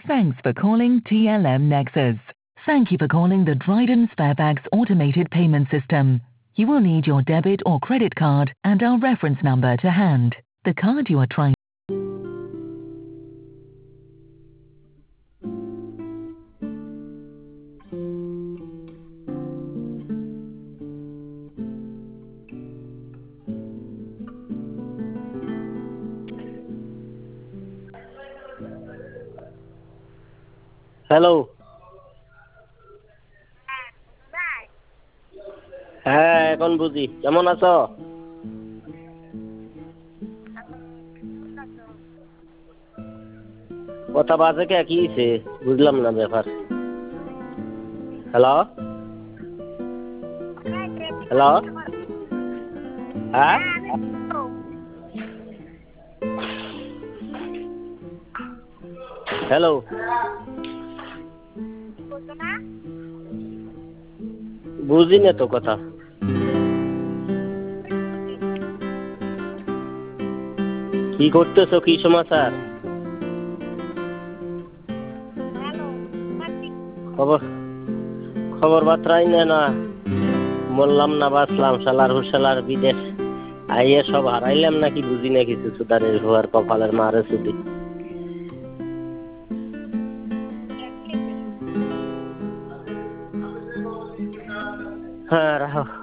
Thanks for calling TLM Nexus. Thank you for calling the Dryden Sparebags automated payment system. You will need your debit or credit card and our reference number to hand. The card you are trying. Hello. হ্যাঁ এখন বুঝি, কেমন আছো? কথা বাজে কে, কি হইছে? বুঝলাম না ব্যাপার। হ্যালো হ্যালো, হ্যাঁ হ্যালো, বুঝি না তো কথা। কি করতেছো, কি সমাচার? খবর খবর বার্তাই নেই না। বললাম না বাঁচলাম, শালার হুশালার বিদেশ আইয়ে সব হারাইলাম নাকি বুঝি না কিছু। সুদানের হওয়ার কপালের মারে সুদি। হ্যাঁ রাখো।